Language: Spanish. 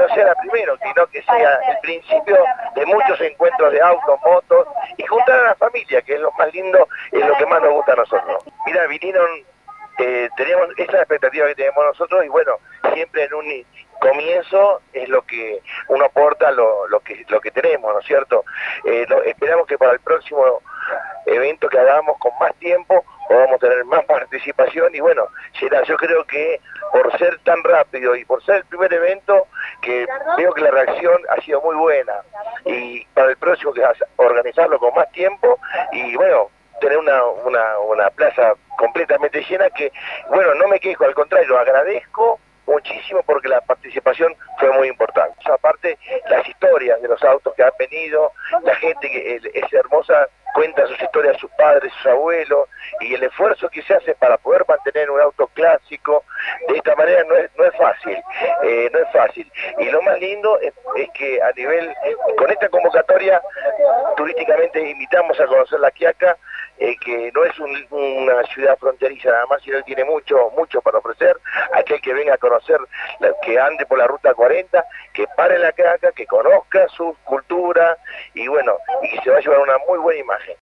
sea la primera, sino que sea el principio de muchos encuentros de autos, motos, y juntar a la familia, que es lo más lindo, es lo que más nos gusta a nosotros. Mira, vinieron, teníamos esa expectativa que tenemos nosotros, y bueno, siempre en un comienzo es lo que uno aporta lo que tenemos, ¿no es cierto? Esperamos que para el próximo evento que hagamos con más tiempo podamos tener más participación, y bueno, yo creo que por ser tan rápido y por ser el primer evento, que veo que la reacción ha sido muy buena, y para el próximo que organizarlo con más tiempo, y bueno, tener una plaza completamente llena, que bueno, no me quejo, al contrario, agradezco muchísimo porque la participación fue muy importante. Aparte, las historias de los autos que han venido, la gente que es hermosa, cuenta sus historias, sus padres, sus abuelos, y el esfuerzo que se hace para poder mantener un auto clásico de esta manera no es fácil, no es fácil. Y lo más lindo es que a nivel, con esta convocatoria, turísticamente invitamos a conocer La Quiaca, que no es una ciudad fronteriza nada más, sino que tiene mucho para ofrecer. Aquel que venga a conocer, que ande por la ruta 40, que pare en La Quiaca, que conozca su cultura, y bueno, y que se va a llevar una muy buena imagen.